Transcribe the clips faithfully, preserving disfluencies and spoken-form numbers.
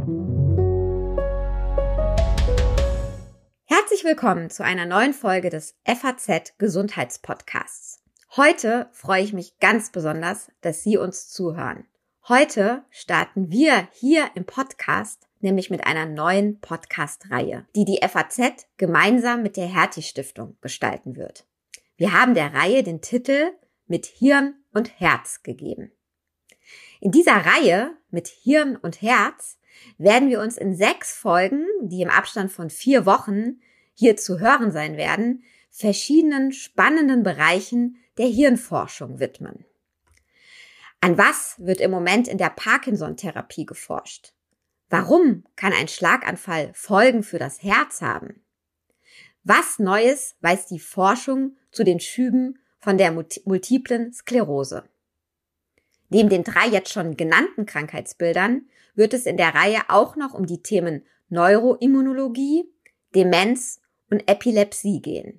Herzlich willkommen zu einer neuen Folge des F A Z Gesundheitspodcasts. Heute freue ich mich ganz besonders, dass Sie uns zuhören. Heute starten wir hier im Podcast nämlich mit einer neuen Podcast-Reihe, die die F A Z gemeinsam mit der Hertie-Stiftung gestalten wird. Wir haben der Reihe den Titel Mit Hirn und Herz gegeben. In dieser Reihe mit Hirn und Herz werden wir uns in sechs Folgen, die im Abstand von vier Wochen hier zu hören sein werden, verschiedenen spannenden Bereichen der Hirnforschung widmen. An was wird im Moment in der Parkinson-Therapie geforscht? Warum kann ein Schlaganfall Folgen für das Herz haben? Was Neues weiß die Forschung zu den Schüben von der multiplen Sklerose? Neben den drei jetzt schon genannten Krankheitsbildern wird es in der Reihe auch noch um die Themen Neuroimmunologie, Demenz und Epilepsie gehen.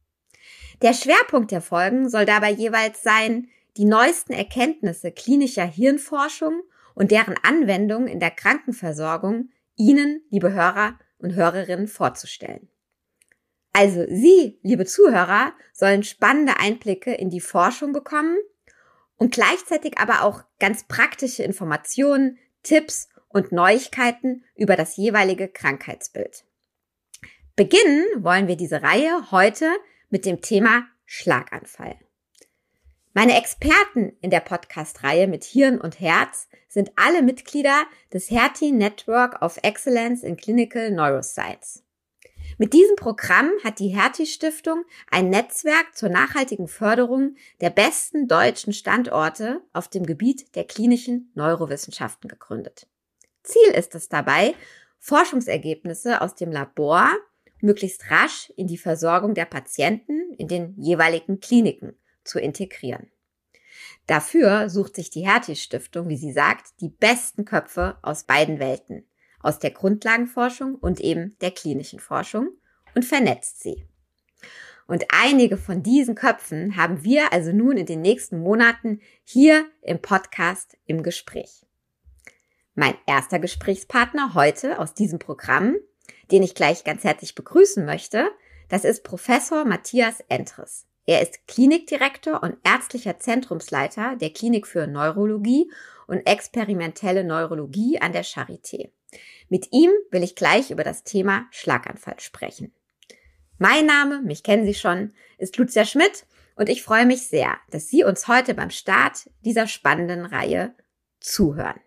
Der Schwerpunkt der Folgen soll dabei jeweils sein, die neuesten Erkenntnisse klinischer Hirnforschung und deren Anwendung in der Krankenversorgung Ihnen, liebe Hörer und Hörerinnen, vorzustellen. Also Sie, liebe Zuhörer, sollen spannende Einblicke in die Forschung bekommen und gleichzeitig aber auch ganz praktische Informationen, Tipps und Neuigkeiten über das jeweilige Krankheitsbild. Beginnen wollen wir diese Reihe heute mit dem Thema Schlaganfall. Meine Experten in der Podcast-Reihe mit Hirn und Herz sind alle Mitglieder des Hertie Network of Excellence in Clinical Neuroscience. Mit diesem Programm hat die Hertie-Stiftung ein Netzwerk zur nachhaltigen Förderung der besten deutschen Standorte auf dem Gebiet der klinischen Neurowissenschaften gegründet. Ziel ist es dabei, Forschungsergebnisse aus dem Labor möglichst rasch in die Versorgung der Patienten in den jeweiligen Kliniken zu integrieren. Dafür sucht sich die Hertie-Stiftung, wie sie sagt, die besten Köpfe aus beiden Welten, aus der Grundlagenforschung und eben der klinischen Forschung, und vernetzt sie. Und einige von diesen Köpfen haben wir also nun in den nächsten Monaten hier im Podcast im Gespräch. Mein erster Gesprächspartner heute aus diesem Programm, den ich gleich ganz herzlich begrüßen möchte, das ist Professor Matthias Entres. Er ist Klinikdirektor und ärztlicher Zentrumsleiter der Klinik für Neurologie und experimentelle Neurologie an der Charité. Mit ihm will ich gleich über das Thema Schlaganfall sprechen. Mein Name, mich kennen Sie schon, ist Lucia Schmidt und ich freue mich sehr, dass Sie uns heute beim Start dieser spannenden Reihe zuhören.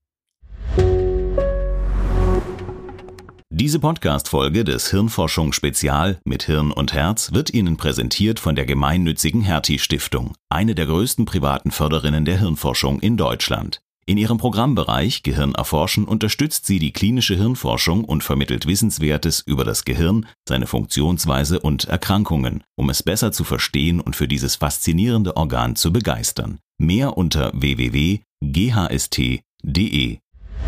Diese Podcast-Folge des Hirnforschung-Spezial mit Hirn und Herz wird Ihnen präsentiert von der gemeinnützigen Hertie-Stiftung, eine der größten privaten Förderinnen der Hirnforschung in Deutschland. In ihrem Programmbereich Gehirn erforschen unterstützt sie die klinische Hirnforschung und vermittelt Wissenswertes über das Gehirn, seine Funktionsweise und Erkrankungen, um es besser zu verstehen und für dieses faszinierende Organ zu begeistern. Mehr unter w w w punkt g h s t punkt d e.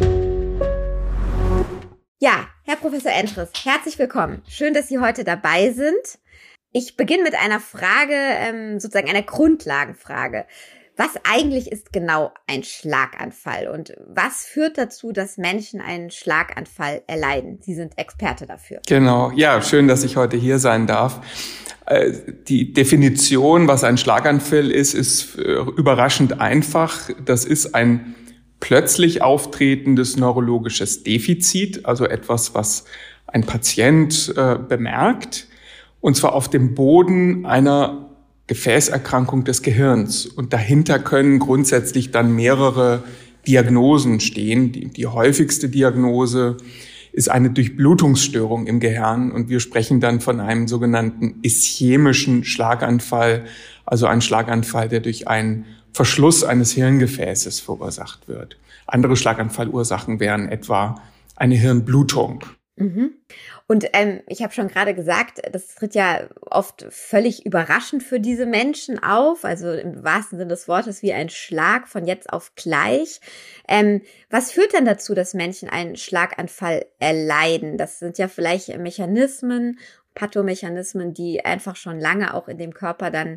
Ja, Herr Professor Entres, herzlich willkommen. Schön, dass Sie heute dabei sind. Ich beginne mit einer Frage, ähm, sozusagen einer Grundlagenfrage. Was eigentlich ist genau ein Schlaganfall und was führt dazu, dass Menschen einen Schlaganfall erleiden? Sie sind Experte dafür. Genau, ja, schön, dass ich heute hier sein darf. Die Definition, was ein Schlaganfall ist, ist überraschend einfach. Das ist ein plötzlich auftretendes neurologisches Defizit, also etwas, was ein Patient äh, bemerkt, und zwar auf dem Boden einer Gefäßerkrankung des Gehirns. Und dahinter können grundsätzlich dann mehrere Diagnosen stehen. Die, die häufigste Diagnose ist eine Durchblutungsstörung im Gehirn und wir sprechen dann von einem sogenannten ischämischen Schlaganfall, also ein Schlaganfall, der durch einen Verschluss eines Hirngefäßes verursacht wird. Andere Schlaganfallursachen wären etwa eine Hirnblutung. Mhm. Und ähm, ich habe schon gerade gesagt, das tritt ja oft völlig überraschend für diese Menschen auf, also im wahrsten Sinne des Wortes wie ein Schlag von jetzt auf gleich. Ähm, was führt denn dazu, dass Menschen einen Schlaganfall erleiden? Das sind ja vielleicht Mechanismen, Pathomechanismen, die einfach schon lange auch in dem Körper dann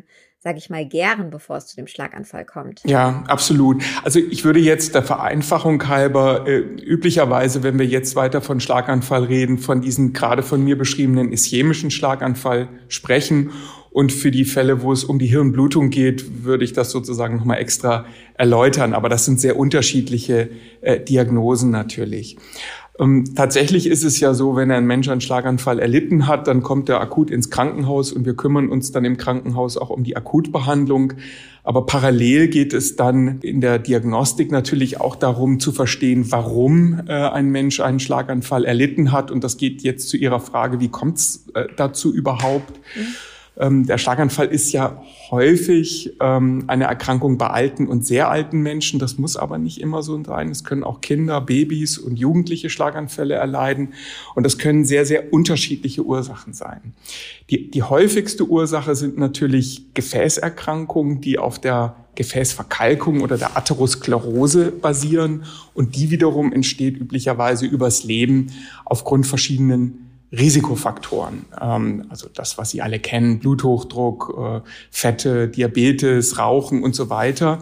sage ich mal, gären, bevor es zu dem Schlaganfall kommt? Ja, absolut. Also ich würde jetzt der Vereinfachung halber äh, üblicherweise, wenn wir jetzt weiter von Schlaganfall reden, von diesem gerade von mir beschriebenen ischämischen Schlaganfall sprechen. Und für die Fälle, wo es um die Hirnblutung geht, würde ich das sozusagen nochmal extra erläutern. Aber das sind sehr unterschiedliche äh, Diagnosen natürlich. Ähm, tatsächlich ist es ja so, wenn ein Mensch einen Schlaganfall erlitten hat, dann kommt er akut ins Krankenhaus und wir kümmern uns dann im Krankenhaus auch um die Akutbehandlung. Aber parallel geht es dann in der Diagnostik natürlich auch darum zu verstehen, warum äh, ein Mensch einen Schlaganfall erlitten hat. Und das geht jetzt zu Ihrer Frage, wie kommt es äh, dazu überhaupt? Mhm. Ähm, der Schlaganfall ist ja häufig ähm, eine Erkrankung bei alten und sehr alten Menschen. Das muss aber nicht immer so sein. Es können auch Kinder, Babys und Jugendliche Schlaganfälle erleiden. Und das können sehr, sehr unterschiedliche Ursachen sein. Die, die häufigste Ursache sind natürlich Gefäßerkrankungen, die auf der Gefäßverkalkung oder der Atherosklerose basieren. Und die wiederum entsteht üblicherweise übers Leben aufgrund verschiedenen Risikofaktoren, also das, was Sie alle kennen, Bluthochdruck, Fette, Diabetes, Rauchen und so weiter.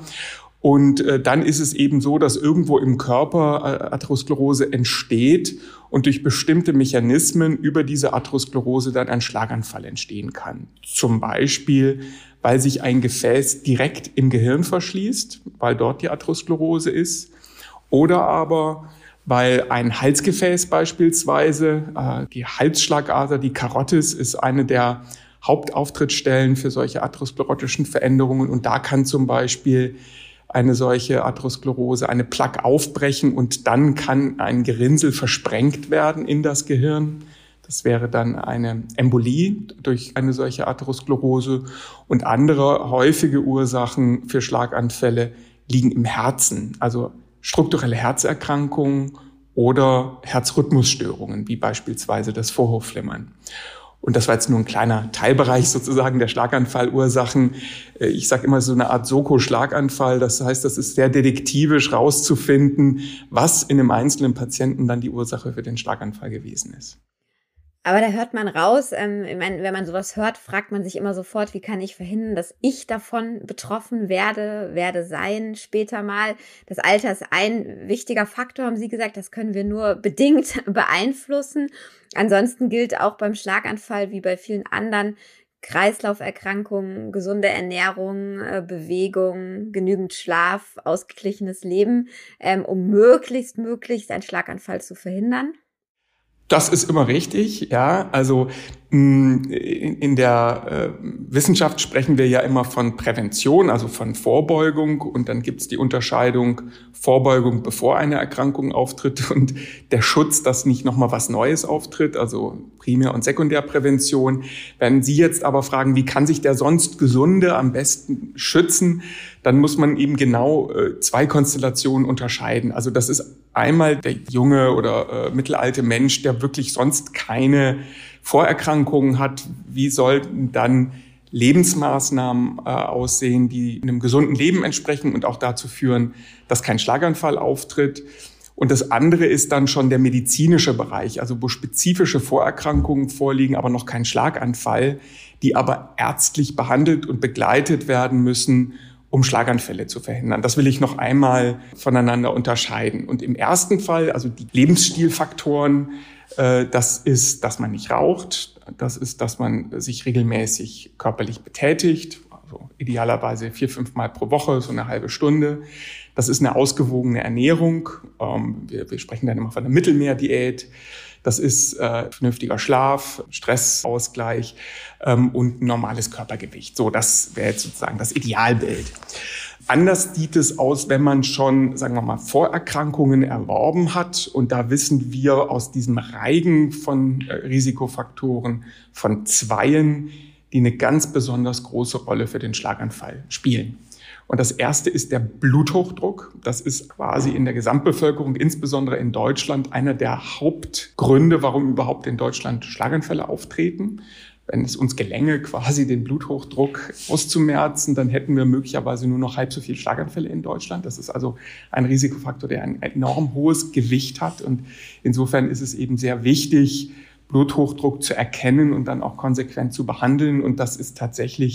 Und dann ist es eben so, dass irgendwo im Körper Atherosklerose entsteht und durch bestimmte Mechanismen über diese Atherosklerose dann ein Schlaganfall entstehen kann. Zum Beispiel, weil sich ein Gefäß direkt im Gehirn verschließt, weil dort die Atherosklerose ist, oder aber weil ein Halsgefäß beispielsweise, äh, die Halsschlagader, die Karotis, ist eine der Hauptauftrittsstellen für solche atherosklerotischen Veränderungen. Und da kann zum Beispiel eine solche Atherosklerose, eine Plaque aufbrechen und dann kann ein Gerinnsel versprengt werden in das Gehirn. Das wäre dann eine Embolie durch eine solche Atherosklerose. Und andere häufige Ursachen für Schlaganfälle liegen im Herzen, also strukturelle Herzerkrankungen oder Herzrhythmusstörungen, wie beispielsweise das Vorhofflimmern. Und das war jetzt nur ein kleiner Teilbereich sozusagen der Schlaganfallursachen. Ich sage immer so eine Art Soko-Schlaganfall. Das heißt, das ist sehr detektivisch rauszufinden, was in einem einzelnen Patienten dann die Ursache für den Schlaganfall gewesen ist. Aber da hört man raus, ähm, ich meine, wenn man sowas hört, fragt man sich immer sofort, wie kann ich verhindern, dass ich davon betroffen werde, werde sein später mal. Das Alter ist ein wichtiger Faktor, haben Sie gesagt, das können wir nur bedingt beeinflussen. Ansonsten gilt auch beim Schlaganfall wie bei vielen anderen Kreislauferkrankungen, gesunde Ernährung, äh, Bewegung, genügend Schlaf, ausgeglichenes Leben, ähm, um möglichst, möglichst einen Schlaganfall zu verhindern. Das ist immer richtig, ja. Also in, in der äh, Wissenschaft sprechen wir ja immer von Prävention, also von Vorbeugung. Und dann gibt es die Unterscheidung Vorbeugung, bevor eine Erkrankung auftritt und der Schutz, dass nicht nochmal was Neues auftritt, also Primär- und Sekundärprävention. Wenn Sie jetzt aber fragen, wie kann sich der sonst Gesunde am besten schützen, dann muss man eben genau äh, zwei Konstellationen unterscheiden. Also das ist einmal der junge oder äh, mittelalte Mensch, der wirklich sonst keine Vorerkrankungen hat. Wie sollten dann Lebensmaßnahmen äh, aussehen, die einem gesunden Leben entsprechen und auch dazu führen, dass kein Schlaganfall auftritt? Und das andere ist dann schon der medizinische Bereich, also wo spezifische Vorerkrankungen vorliegen, aber noch kein Schlaganfall, die aber ärztlich behandelt und begleitet werden müssen, um Schlaganfälle zu verhindern. Das will ich noch einmal voneinander unterscheiden. Und im ersten Fall, also die Lebensstilfaktoren, äh, das ist, dass man nicht raucht, das ist, dass man sich regelmäßig körperlich betätigt, also idealerweise vier, fünf Mal pro Woche, so eine halbe Stunde. Das ist eine ausgewogene Ernährung. Ähm, wir, wir sprechen dann immer von einer Mittelmeerdiät. Das ist äh, vernünftiger Schlaf, Stressausgleich ähm, und normales Körpergewicht. So, das wäre jetzt sozusagen das Idealbild. Anders sieht es aus, wenn man schon, sagen wir mal, Vorerkrankungen erworben hat. Und da wissen wir aus diesem Reigen von äh, Risikofaktoren von zweien, die eine ganz besonders große Rolle für den Schlaganfall spielen. Und das erste ist der Bluthochdruck. Das ist quasi in der Gesamtbevölkerung, insbesondere in Deutschland, einer der Hauptgründe, warum überhaupt in Deutschland Schlaganfälle auftreten. Wenn es uns gelänge, quasi den Bluthochdruck auszumerzen, dann hätten wir möglicherweise nur noch halb so viele Schlaganfälle in Deutschland. Das ist also ein Risikofaktor, der ein enorm hohes Gewicht hat. Und insofern ist es eben sehr wichtig, Bluthochdruck zu erkennen und dann auch konsequent zu behandeln. Und das ist tatsächlich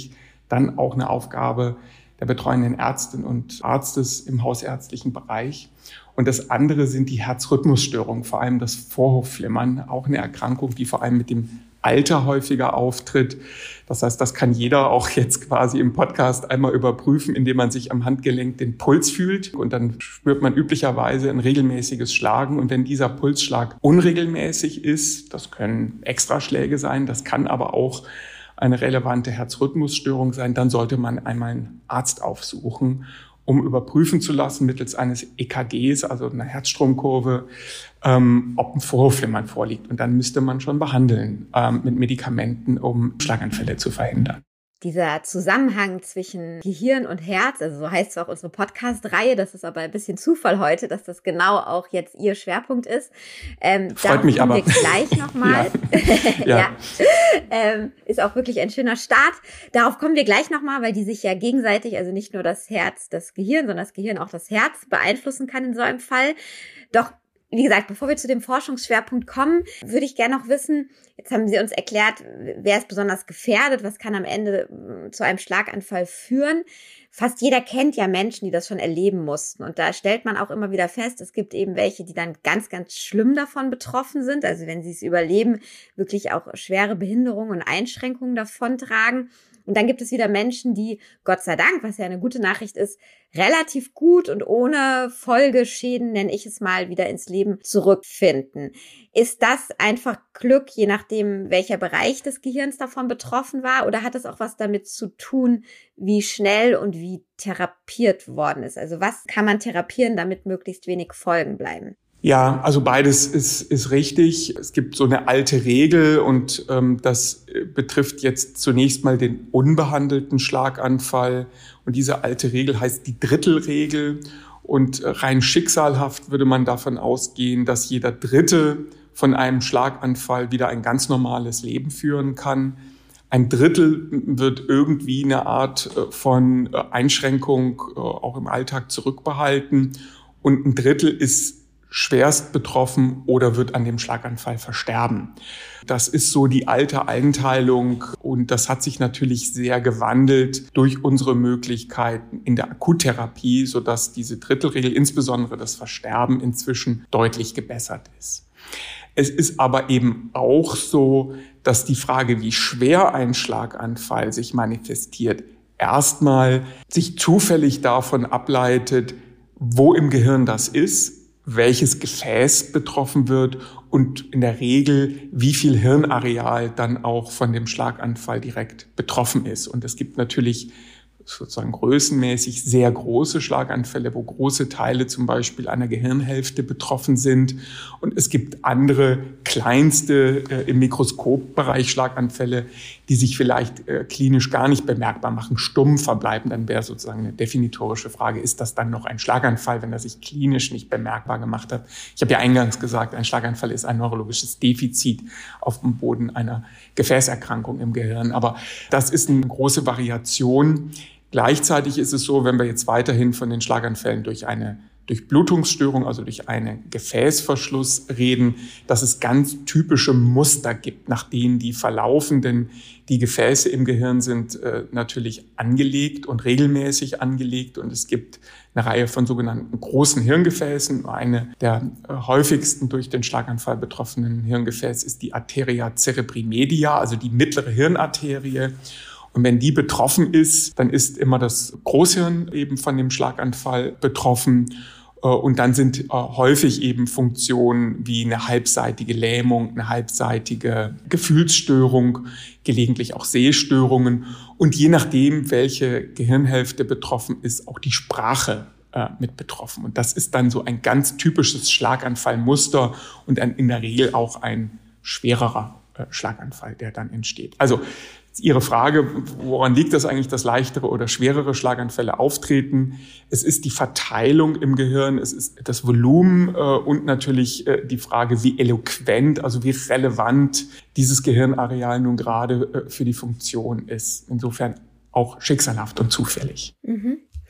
dann auch eine Aufgabe der betreuenden Ärztin und Arztes im hausärztlichen Bereich. Und das andere sind die Herzrhythmusstörungen, vor allem das Vorhofflimmern, auch eine Erkrankung, die vor allem mit dem Alter häufiger auftritt. Das heißt, das kann jeder auch jetzt quasi im Podcast einmal überprüfen, indem man sich am Handgelenk den Puls fühlt. Und dann spürt man üblicherweise ein regelmäßiges Schlagen. Und wenn dieser Pulsschlag unregelmäßig ist, das können Extraschläge sein, das kann aber auch eine relevante Herzrhythmusstörung sein, dann sollte man einmal einen Arzt aufsuchen, um überprüfen zu lassen mittels eines E K Gs, also einer Herzstromkurve, ähm, ob ein Vorhofflimmern vorliegt. Und dann müsste man schon behandeln ähm, mit Medikamenten, um Schlaganfälle zu verhindern. Dieser Zusammenhang zwischen Gehirn und Herz, also so heißt es auch unsere Podcast-Reihe, das ist aber ein bisschen Zufall heute, dass das genau auch jetzt Ihr Schwerpunkt ist. Ähm, Freut mich aber. Wir gleich nochmal. ja. ja. ja. Ähm, ist auch wirklich ein schöner Start. Darauf kommen wir gleich nochmal, weil die sich ja gegenseitig, also nicht nur das Herz, das Gehirn, sondern das Gehirn auch das Herz beeinflussen kann in so einem Fall. Doch wie gesagt, bevor wir zu dem Forschungsschwerpunkt kommen, würde ich gerne noch wissen, jetzt haben Sie uns erklärt, wer ist besonders gefährdet, was kann am Ende zu einem Schlaganfall führen. Fast jeder kennt ja Menschen, die das schon erleben mussten. Und da stellt man auch immer wieder fest, es gibt eben welche, die dann ganz, ganz schlimm davon betroffen sind. Also wenn sie es überleben, wirklich auch schwere Behinderungen und Einschränkungen davontragen. Und dann gibt es wieder Menschen, die, Gott sei Dank, was ja eine gute Nachricht ist, relativ gut und ohne Folgeschäden, nenne ich es mal, wieder ins Leben zurückfinden. Ist das einfach Glück, je nachdem, welcher Bereich des Gehirns davon betroffen war? Oder hat es auch was damit zu tun, wie schnell und wie therapiert worden ist? Also was kann man therapieren, damit möglichst wenig Folgen bleiben? Ja, also beides ist, ist richtig. Es gibt so eine alte Regel und ähm, das betrifft jetzt zunächst mal den unbehandelten Schlaganfall. Und diese alte Regel heißt die Drittelregel. Und rein schicksalhaft würde man davon ausgehen, dass jeder Dritte von einem Schlaganfall wieder ein ganz normales Leben führen kann. Ein Drittel wird irgendwie eine Art von Einschränkung auch im Alltag zurückbehalten. Und ein Drittel ist schwerst betroffen oder wird an dem Schlaganfall versterben. Das ist so die alte Einteilung und das hat sich natürlich sehr gewandelt durch unsere Möglichkeiten in der Akuttherapie, sodass diese Drittelregel, insbesondere das Versterben, inzwischen deutlich gebessert ist. Es ist aber eben auch so, dass die Frage, wie schwer ein Schlaganfall sich manifestiert, erstmal sich zufällig davon ableitet, wo im Gehirn das ist, welches Gefäß betroffen wird und in der Regel, wie viel Hirnareal dann auch von dem Schlaganfall direkt betroffen ist. Und es gibt natürlich sozusagen größenmäßig sehr große Schlaganfälle, wo große Teile zum Beispiel einer Gehirnhälfte betroffen sind. Und es gibt andere, kleinste äh, im Mikroskopbereich Schlaganfälle, die sich vielleicht äh, klinisch gar nicht bemerkbar machen, stumm verbleiben. Dann wäre sozusagen eine definitorische Frage, ist das dann noch ein Schlaganfall, wenn er sich klinisch nicht bemerkbar gemacht hat? Ich habe ja eingangs gesagt, ein Schlaganfall ist ein neurologisches Defizit auf dem Boden einer Gefäßerkrankung im Gehirn. Aber das ist eine große Variation. Gleichzeitig ist es so, wenn wir jetzt weiterhin von den Schlaganfällen durch eine Durchblutungsstörung, also durch einen Gefäßverschluss reden, dass es ganz typische Muster gibt, nach denen die verlaufen, denn die Gefäße im Gehirn sind äh, natürlich angelegt und regelmäßig angelegt und es gibt eine Reihe von sogenannten großen Hirngefäßen. Eine der äh, häufigsten durch den Schlaganfall betroffenen Hirngefäße ist die Arteria cerebri media, also die mittlere Hirnarterie. Und wenn die betroffen ist, dann ist immer das Großhirn eben von dem Schlaganfall betroffen. Und dann sind häufig eben Funktionen wie eine halbseitige Lähmung, eine halbseitige Gefühlsstörung, gelegentlich auch Sehstörungen. Und je nachdem, welche Gehirnhälfte betroffen ist, auch die Sprache mit betroffen. Und das ist dann so ein ganz typisches Schlaganfallmuster und ein, in der Regel auch ein schwererer Schlaganfall, der dann entsteht. Also Ihre Frage, woran liegt das eigentlich, dass leichtere oder schwerere Schlaganfälle auftreten? Es ist die Verteilung im Gehirn, es ist das Volumen äh, und natürlich äh, die Frage, wie eloquent, also wie relevant dieses Gehirnareal nun gerade äh, für die Funktion ist. Insofern auch schicksalhaft und zufällig. Mhm.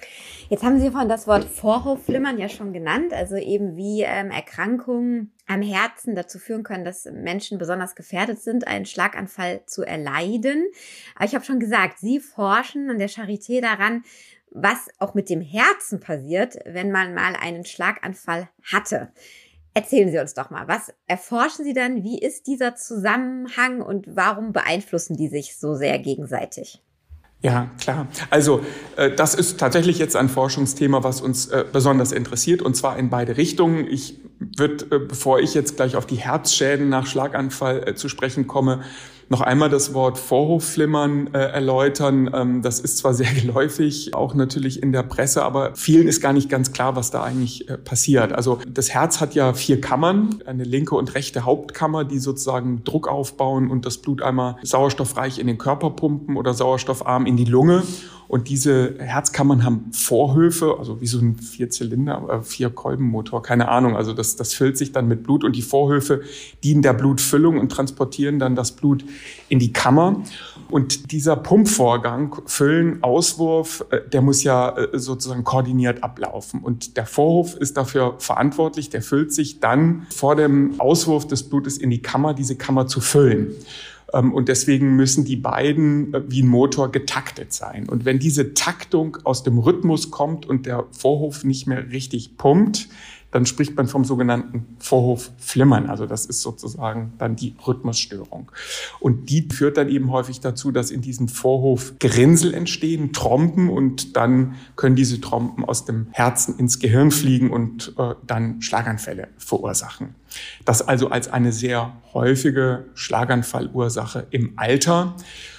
Jetzt haben Sie vorhin das Wort Vorhofflimmern ja schon genannt, also eben wie ähm, Erkrankungen am Herzen dazu führen können, dass Menschen besonders gefährdet sind, einen Schlaganfall zu erleiden. Aber ich habe schon gesagt, Sie forschen an der Charité daran, was auch mit dem Herzen passiert, wenn man mal einen Schlaganfall hatte. Erzählen Sie uns doch mal, was erforschen Sie dann? Wie ist dieser Zusammenhang und warum beeinflussen die sich so sehr gegenseitig? Ja, klar. Also äh, das ist tatsächlich jetzt ein Forschungsthema, was uns äh, besonders interessiert, und zwar in beide Richtungen. Ich würde, äh, bevor ich jetzt gleich auf die Herzschäden nach Schlaganfall äh, zu sprechen komme, noch einmal das Wort Vorhofflimmern äh, erläutern. Ähm, das ist zwar sehr geläufig, auch natürlich in der Presse, aber vielen ist gar nicht ganz klar, was da eigentlich äh, passiert. Also das Herz hat ja vier Kammern, eine linke und rechte Hauptkammer, die sozusagen Druck aufbauen und das Blut einmal sauerstoffreich in den Körper pumpen oder sauerstoffarm in die Lunge. Und diese Herzkammern haben Vorhöfe, also wie so ein Vierzylinder, äh, Vier-Kolben-Motor, keine Ahnung. Also das, das füllt sich dann mit Blut und die Vorhöfe dienen der Blutfüllung und transportieren dann das Blut in die Kammer. Und dieser Pumpvorgang, Füllen, Auswurf, äh, der muss ja äh, sozusagen koordiniert ablaufen. Und der Vorhof ist dafür verantwortlich, der füllt sich dann vor dem Auswurf des Blutes in die Kammer, diese Kammer zu füllen. Und deswegen müssen die beiden wie ein Motor getaktet sein. Und wenn diese Taktung aus dem Rhythmus kommt und der Vorhof nicht mehr richtig pumpt, dann spricht man vom sogenannten Vorhofflimmern. Also das ist sozusagen dann die Rhythmusstörung. Und die führt dann eben häufig dazu, dass in diesem Vorhof Gerinnsel entstehen, Trompen, und dann können diese Trompen aus dem Herzen ins Gehirn fliegen und äh, dann Schlaganfälle verursachen. Das also als eine sehr häufige Schlaganfallursache im Alter.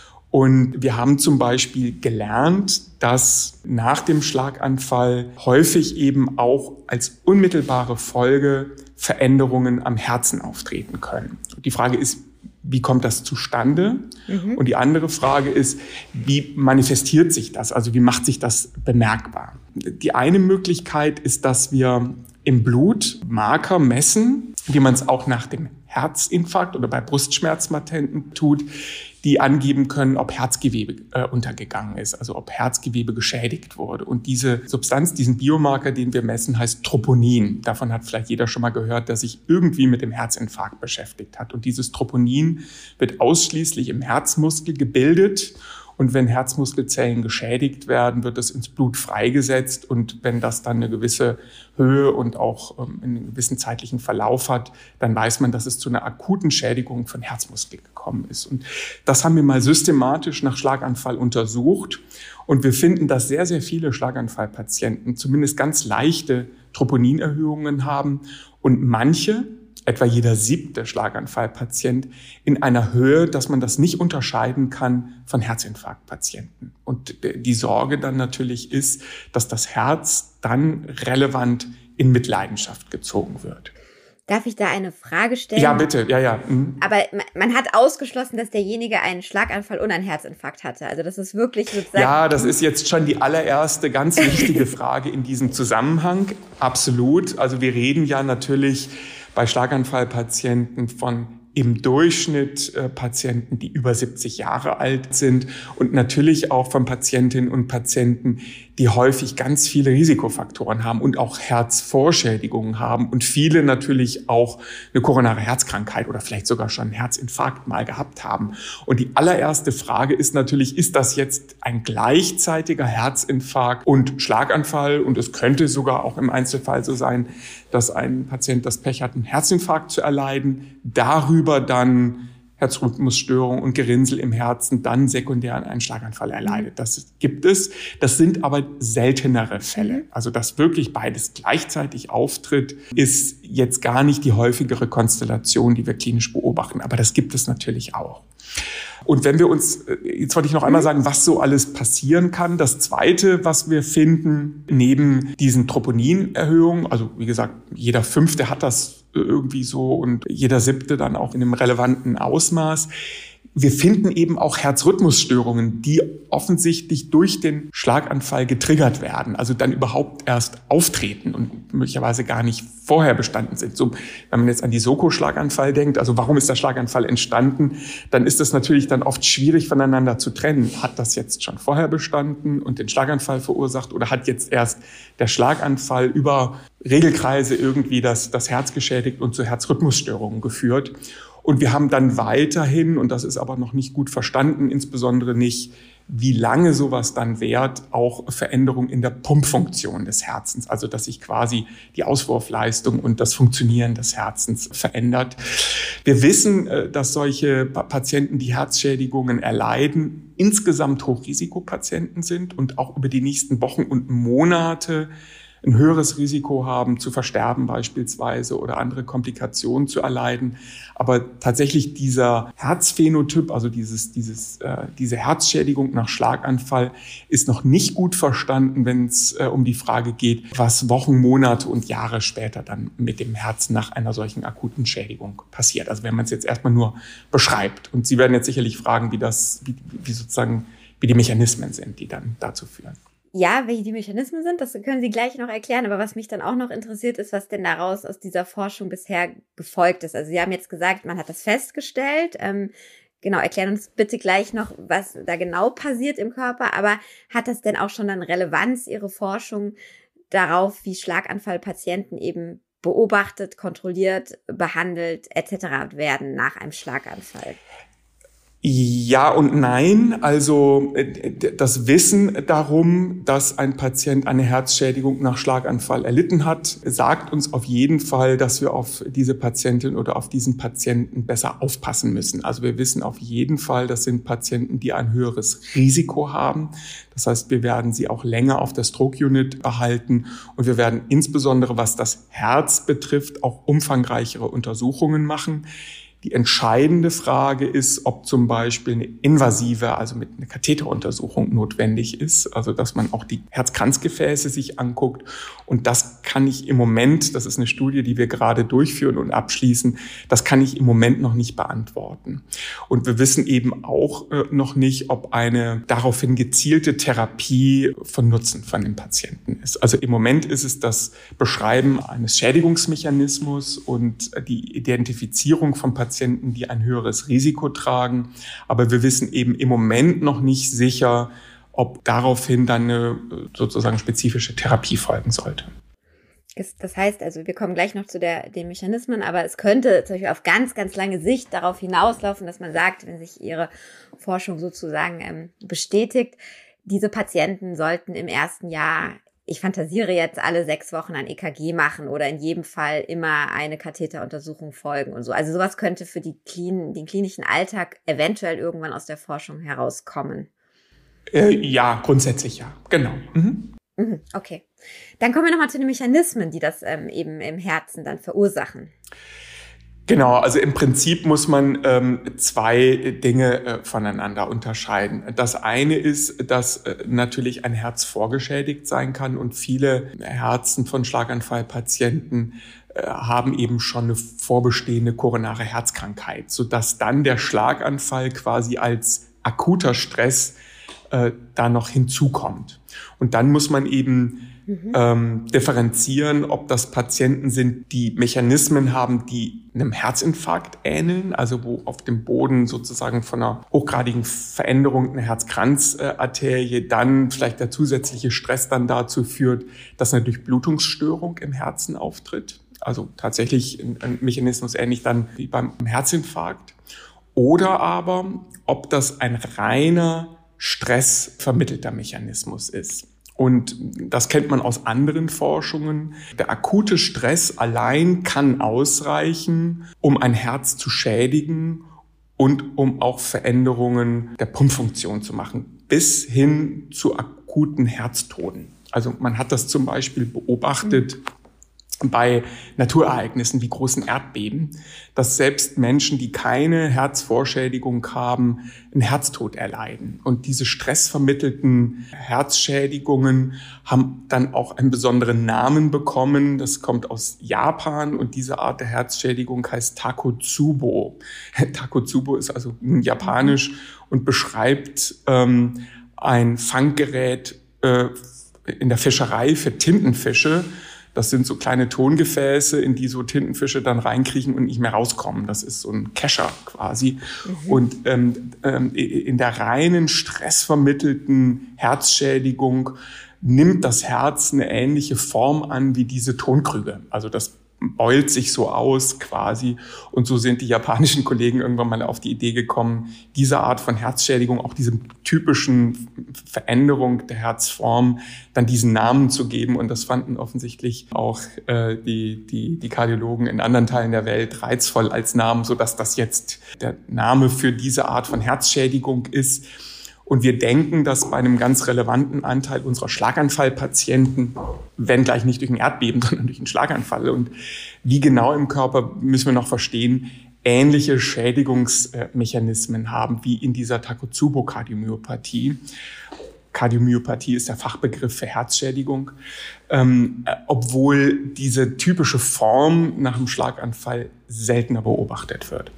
Und wir haben zum Beispiel gelernt, dass nach dem Schlaganfall häufig eben auch als unmittelbare Folge Veränderungen am Herzen auftreten können. Die Frage ist, wie kommt das zustande? Mhm. Und die andere Frage ist, wie manifestiert sich das? Also wie macht sich das bemerkbar? Die eine Möglichkeit ist, dass wir im Blut Marker messen, wie man es auch nach dem Herzinfarkt oder bei Brustschmerzpatienten tut, die angeben können, ob Herzgewebe äh, untergegangen ist, also ob Herzgewebe geschädigt wurde. Und diese Substanz, diesen Biomarker, den wir messen, heißt Troponin. Davon hat vielleicht jeder schon mal gehört, der sich irgendwie mit dem Herzinfarkt beschäftigt hat. Und dieses Troponin wird ausschließlich im Herzmuskel gebildet. Und wenn Herzmuskelzellen geschädigt werden, wird es ins Blut freigesetzt. Und wenn das dann eine gewisse Höhe und auch ähm, einen gewissen zeitlichen Verlauf hat, dann weiß man, dass es zu einer akuten Schädigung von Herzmuskel gekommen ist. Und das haben wir mal systematisch nach Schlaganfall untersucht. Und wir finden, dass sehr, sehr viele Schlaganfallpatienten zumindest ganz leichte Troponinerhöhungen haben und manche, etwa jeder siebte Schlaganfallpatient, in einer Höhe, dass man das nicht unterscheiden kann von Herzinfarktpatienten. Und die Sorge dann natürlich ist, dass das Herz dann relevant in Mitleidenschaft gezogen wird. Darf ich da eine Frage stellen? Ja, bitte, ja, ja. Mhm. Aber man hat ausgeschlossen, dass derjenige einen Schlaganfall und einen Herzinfarkt hatte. Also das ist wirklich sozusagen... Ja, das ist jetzt schon die allererste ganz wichtige Frage in diesem Zusammenhang. Absolut. Also wir reden ja natürlich bei Schlaganfallpatienten von im Durchschnitt äh, Patienten, die über siebzig Jahre alt sind, und natürlich auch von Patientinnen und Patienten, die häufig ganz viele Risikofaktoren haben und auch Herzvorschädigungen haben und viele natürlich auch eine koronare Herzkrankheit oder vielleicht sogar schon einen Herzinfarkt mal gehabt haben. Und die allererste Frage ist natürlich, ist das jetzt ein gleichzeitiger Herzinfarkt und Schlaganfall? Und es könnte sogar auch im Einzelfall so sein, dass ein Patient das Pech hat, einen Herzinfarkt zu erleiden, darüber dann Herzrhythmusstörung und Gerinnsel im Herzen, dann sekundär einen Schlaganfall erleidet. Das gibt es. Das sind aber seltenere Fälle. Also, dass wirklich beides gleichzeitig auftritt, ist jetzt gar nicht die häufigere Konstellation, die wir klinisch beobachten. Aber das gibt es natürlich auch. Und wenn wir uns, jetzt wollte ich noch einmal sagen, was so alles passieren kann. Das Zweite, was wir finden, neben diesen Troponinerhöhungen, also wie gesagt, jeder Fünfte hat das irgendwie so und jeder Siebte dann auch in einem relevanten Ausmaß, Wir finden eben auch Herzrhythmusstörungen, die offensichtlich durch den Schlaganfall getriggert werden, also dann überhaupt erst auftreten und möglicherweise gar nicht vorher bestanden sind. So, wenn man jetzt an die Soko-Schlaganfall denkt, also warum ist der Schlaganfall entstanden, dann ist das natürlich dann oft schwierig voneinander zu trennen. Hat das jetzt schon vorher bestanden und den Schlaganfall verursacht oder hat jetzt erst der Schlaganfall über Regelkreise irgendwie das, das Herz geschädigt und zu Herzrhythmusstörungen geführt? Und wir haben dann weiterhin, und das ist aber noch nicht gut verstanden, insbesondere nicht, wie lange sowas dann währt, auch Veränderungen in der Pumpfunktion des Herzens. Also dass sich quasi die Auswurfleistung und das Funktionieren des Herzens verändert. Wir wissen, dass solche Patienten, die Herzschädigungen erleiden, insgesamt Hochrisikopatienten sind und auch über die nächsten Wochen und Monate ein höheres Risiko haben, zu versterben beispielsweise oder andere Komplikationen zu erleiden. Aber tatsächlich dieser Herzphänotyp, also dieses, dieses, äh, diese Herzschädigung nach Schlaganfall, ist noch nicht gut verstanden, wenn es äh, um die Frage geht, was Wochen, Monate und Jahre später dann mit dem Herzen nach einer solchen akuten Schädigung passiert. Also wenn man es jetzt erstmal nur beschreibt. Und Sie werden jetzt sicherlich fragen, wie das, wie, wie sozusagen, wie die Mechanismen sind, die dann dazu führen. Ja, welche die Mechanismen sind, das können Sie gleich noch erklären. Aber was mich dann auch noch interessiert, ist, was denn daraus aus dieser Forschung bisher gefolgt ist. Also Sie haben jetzt gesagt, man hat das festgestellt. Ähm, genau, erklären uns bitte gleich noch, was da genau passiert im Körper. Aber hat das denn auch schon dann Relevanz, Ihre Forschung, darauf, wie Schlaganfallpatienten eben beobachtet, kontrolliert, behandelt et cetera werden nach einem Schlaganfall? Ja und nein. Also das Wissen darum, dass ein Patient eine Herzschädigung nach Schlaganfall erlitten hat, sagt uns auf jeden Fall, dass wir auf diese Patientin oder auf diesen Patienten besser aufpassen müssen. Also wir wissen auf jeden Fall, das sind Patienten, die ein höheres Risiko haben. Das heißt, wir werden sie auch länger auf der Stroke Unit behalten und wir werden insbesondere, was das Herz betrifft, auch umfangreichere Untersuchungen machen. Die entscheidende Frage ist, ob zum Beispiel eine invasive, also mit einer Katheteruntersuchung notwendig ist, also dass man auch die Herzkranzgefäße sich anguckt. Und das kann ich im Moment, das ist eine Studie, die wir gerade durchführen und abschließen, das kann ich im Moment noch nicht beantworten. Und wir wissen eben auch äh, noch nicht, ob eine daraufhin gezielte Therapie von Nutzen von dem Patienten ist. Also im Moment ist es das Beschreiben eines Schädigungsmechanismus und die Identifizierung von Patienten, Patienten, die ein höheres Risiko tragen. Aber wir wissen eben im Moment noch nicht sicher, ob daraufhin dann eine sozusagen spezifische Therapie folgen sollte. Das heißt also, wir kommen gleich noch zu der, den Mechanismen, aber es könnte zum Beispiel auf ganz, ganz lange Sicht darauf hinauslaufen, dass man sagt, wenn sich Ihre Forschung sozusagen ähm, bestätigt, diese Patienten sollten im ersten Jahr, ich fantasiere jetzt, alle sechs Wochen ein E K G machen oder in jedem Fall immer eine Katheteruntersuchung folgen und so. Also sowas könnte für die Klin- den klinischen Alltag eventuell irgendwann aus der Forschung herauskommen. Äh, ja, grundsätzlich ja, genau. Mhm. Mhm, okay. Dann kommen wir nochmal zu den Mechanismen, die das ähm, eben im Herzen dann verursachen. Genau, also im Prinzip muss man ähm, zwei Dinge äh, voneinander unterscheiden. Das eine ist, dass äh, natürlich ein Herz vorgeschädigt sein kann und viele Herzen von Schlaganfallpatienten äh, haben eben schon eine vorbestehende koronare Herzkrankheit, sodass dann der Schlaganfall quasi als akuter Stress äh, da noch hinzukommt. Und dann muss man eben Mhm. Ähm, differenzieren, ob das Patienten sind, die Mechanismen haben, die einem Herzinfarkt ähneln, also wo auf dem Boden sozusagen von einer hochgradigen Veränderung einer Herzkranzarterie dann vielleicht der zusätzliche Stress dann dazu führt, dass eine Durchblutungsstörung im Herzen auftritt. Also tatsächlich ein, ein Mechanismus ähnlich dann wie beim Herzinfarkt. Oder aber, ob das ein reiner stressvermittelter Mechanismus ist. Und das kennt man aus anderen Forschungen. Der akute Stress allein kann ausreichen, um ein Herz zu schädigen und um auch Veränderungen der Pumpfunktion zu machen, bis hin zu akuten Herztoden. Also man hat das zum Beispiel beobachtet bei Naturereignissen wie großen Erdbeben, dass selbst Menschen, die keine Herzvorschädigung haben, einen Herztod erleiden. Und diese stressvermittelten Herzschädigungen haben dann auch einen besonderen Namen bekommen. Das kommt aus Japan und diese Art der Herzschädigung heißt Takotsubo. Takotsubo ist also japanisch und beschreibt ähm, ein Fanggerät äh, in der Fischerei für Tintenfische. Das sind so kleine Tongefäße, in die so Tintenfische dann reinkriechen und nicht mehr rauskommen. Das ist so ein Kescher quasi. Mhm. Und ähm, ähm, in der reinen stressvermittelten Herzschädigung nimmt das Herz eine ähnliche Form an wie diese Tonkrüge. Also das beult sich so aus quasi. Und so sind die japanischen Kollegen irgendwann mal auf die Idee gekommen, diese Art von Herzschädigung, auch diese typischen Veränderung der Herzform, dann diesen Namen zu geben. Und das fanden offensichtlich auch äh, die, die, die Kardiologen in anderen Teilen der Welt reizvoll als Namen, sodass das jetzt der Name für diese Art von Herzschädigung ist. Und wir denken, dass bei einem ganz relevanten Anteil unserer Schlaganfallpatienten, wenn gleich nicht durch ein Erdbeben, sondern durch einen Schlaganfall, und wie genau im Körper, müssen wir noch verstehen, ähnliche Schädigungsmechanismen haben wie in dieser Takotsubo-Kardiomyopathie. Kardiomyopathie ist der Fachbegriff für Herzschädigung, ähm, obwohl diese typische Form nach einem Schlaganfall seltener beobachtet wird.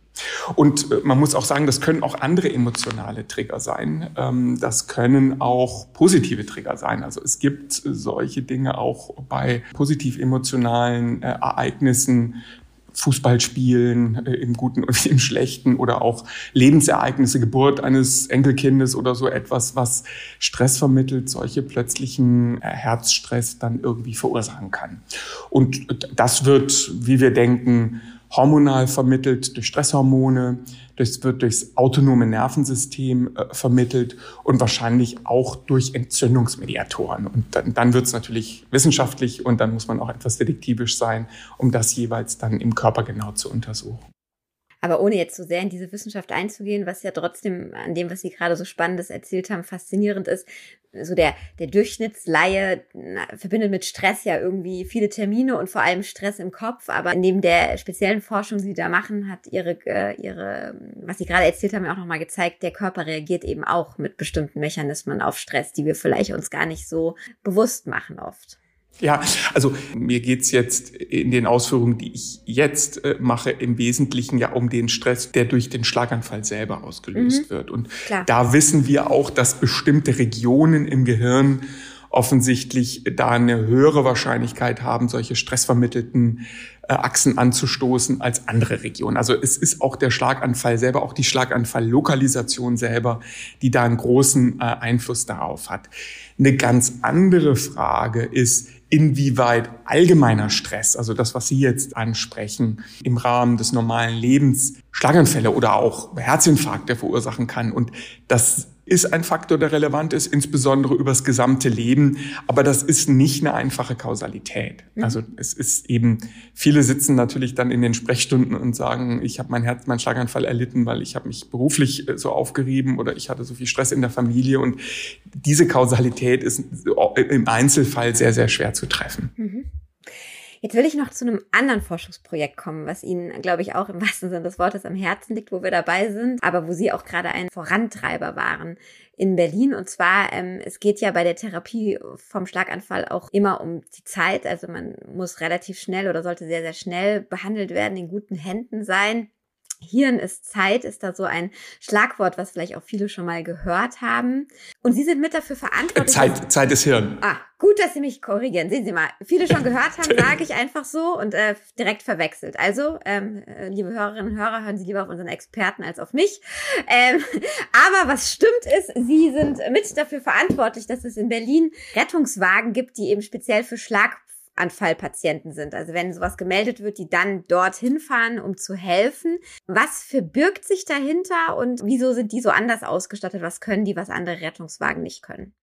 Und man muss auch sagen, das können auch andere emotionale Trigger sein. Das können auch positive Trigger sein. Also es gibt solche Dinge auch bei positiv emotionalen Ereignissen, Fußballspielen im Guten und im Schlechten oder auch Lebensereignisse, Geburt eines Enkelkindes oder so etwas, was Stress vermittelt, solche plötzlichen Herzstress dann irgendwie verursachen kann. Und das wird, wie wir denken, hormonal vermittelt durch Stresshormone, das wird durchs autonome Nervensystem äh, vermittelt und wahrscheinlich auch durch Entzündungsmediatoren. Und dann, dann wird es natürlich wissenschaftlich und dann muss man auch etwas detektivisch sein, um das jeweils dann im Körper genau zu untersuchen. Aber ohne jetzt so sehr in diese Wissenschaft einzugehen, was ja trotzdem an dem, was Sie gerade so Spannendes erzählt haben, faszinierend ist, so der, der Durchschnittsleihe na, verbindet mit Stress ja irgendwie viele Termine und vor allem Stress im Kopf. Aber neben der speziellen Forschung, die Sie da machen, hat Ihre, äh, Ihre, was Sie gerade erzählt haben, ja auch nochmal gezeigt, der Körper reagiert eben auch mit bestimmten Mechanismen auf Stress, die wir vielleicht uns gar nicht so bewusst machen oft. Ja, also mir geht's jetzt in den Ausführungen, die ich jetzt äh, mache, im Wesentlichen ja um den Stress, der durch den Schlaganfall selber ausgelöst mhm. wird. Und Klar. Da wissen wir auch, dass bestimmte Regionen im Gehirn offensichtlich da eine höhere Wahrscheinlichkeit haben, solche stressvermittelten äh, Achsen anzustoßen als andere Regionen. Also es ist auch der Schlaganfall selber, auch die Schlaganfalllokalisation selber, die da einen großen äh, Einfluss darauf hat. Eine ganz andere Frage ist, inwieweit allgemeiner Stress, also das, was Sie jetzt ansprechen, im Rahmen des normalen Lebens Schlaganfälle oder auch Herzinfarkte verursachen kann. Und das ist ein Faktor, der relevant ist, insbesondere übers gesamte Leben. Aber das ist nicht eine einfache Kausalität. Mhm. Also es ist eben, viele sitzen natürlich dann in den Sprechstunden und sagen, ich habe mein Herz, meinen Schlaganfall erlitten, weil ich habe mich beruflich so aufgerieben oder ich hatte so viel Stress in der Familie. Und diese Kausalität ist im Einzelfall sehr, sehr schwer zu treffen. Mhm. Jetzt will ich noch zu einem anderen Forschungsprojekt kommen, was Ihnen, glaube ich, auch im wahrsten Sinne des Wortes am Herzen liegt, wo wir dabei sind, aber wo Sie auch gerade ein Vorantreiber waren in Berlin. Und zwar, ähm, es geht ja bei der Therapie vom Schlaganfall auch immer um die Zeit. Also man muss relativ schnell oder sollte sehr, sehr schnell behandelt werden, in guten Händen sein. Hirn ist Zeit, ist da so ein Schlagwort, was vielleicht auch viele schon mal gehört haben. Und Sie sind mit dafür verantwortlich. Zeit, Zeit ist Hirn. Ah, gut, dass Sie mich korrigieren. Sehen Sie mal, viele schon gehört haben, sage ich einfach so und äh, direkt verwechselt. Also, ähm, liebe Hörerinnen und Hörer, hören Sie lieber auf unseren Experten als auf mich. Ähm, aber was stimmt ist, Sie sind mit dafür verantwortlich, dass es in Berlin Rettungswagen gibt, die eben speziell für Schlag Anfallpatienten sind. Also wenn sowas gemeldet wird, die dann dorthin fahren, um zu helfen. Was verbirgt sich dahinter und wieso sind die so anders ausgestattet? Was können die, was andere Rettungswagen nicht können?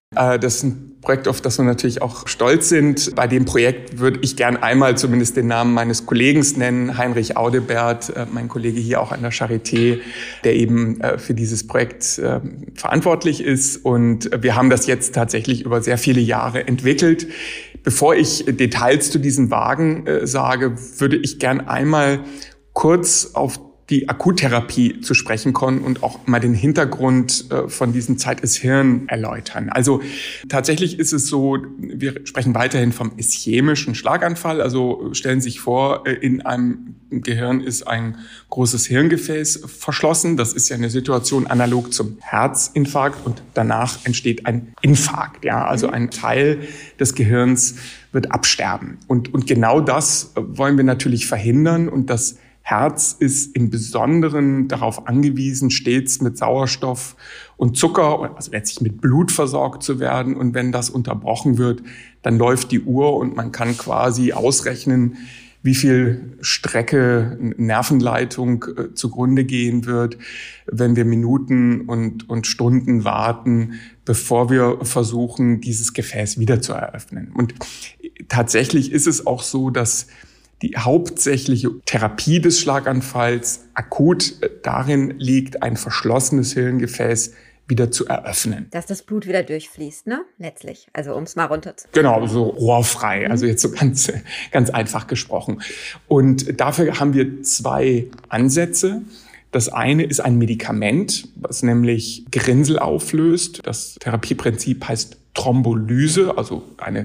Das ist ein Projekt, auf das wir natürlich auch stolz sind. Bei dem Projekt würde ich gern einmal zumindest den Namen meines Kollegen nennen, Heinrich Audebert, mein Kollege hier auch an der Charité, der eben für dieses Projekt verantwortlich ist. Und wir haben das jetzt tatsächlich über sehr viele Jahre entwickelt. Bevor ich Details zu diesem Wagen sage, würde ich gern einmal kurz auf die Akuttherapie zu sprechen kommen und auch mal den Hintergrund von diesem Zeit ist Hirn erläutern. Also tatsächlich ist es so, wir sprechen weiterhin vom ischämischen Schlaganfall. Also stellen Sie sich vor, in einem Gehirn ist ein großes Hirngefäß verschlossen. Das ist ja eine Situation analog zum Herzinfarkt und danach entsteht ein Infarkt. Ja, also ein Teil des Gehirns wird absterben. Und, und genau das wollen wir natürlich verhindern und das Herz ist im Besonderen darauf angewiesen, stets mit Sauerstoff und Zucker, also letztlich mit Blut versorgt zu werden. Und wenn das unterbrochen wird, dann läuft die Uhr und man kann quasi ausrechnen, wie viel Strecke, Nervenleitung äh, zugrunde gehen wird, wenn wir Minuten und, und Stunden warten, bevor wir versuchen, dieses Gefäß wieder zu eröffnen. Und tatsächlich ist es auch so, dass die hauptsächliche Therapie des Schlaganfalls akut darin liegt, ein verschlossenes Hirngefäß wieder zu eröffnen. Dass das Blut wieder durchfließt, ne? Letztlich. Also um es mal runterzubringen. Genau, so rohrfrei. Mhm. Also jetzt so ganz, ganz einfach gesprochen. Und dafür haben wir zwei Ansätze. Das eine ist ein Medikament, was nämlich Gerinnsel auflöst. Das Therapieprinzip heißt Thrombolyse, also eine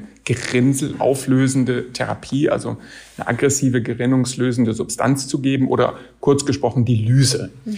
gerinnselauflösende Therapie, also eine aggressive gerinnungslösende Substanz zu geben oder kurz gesprochen die Lyse. Mhm.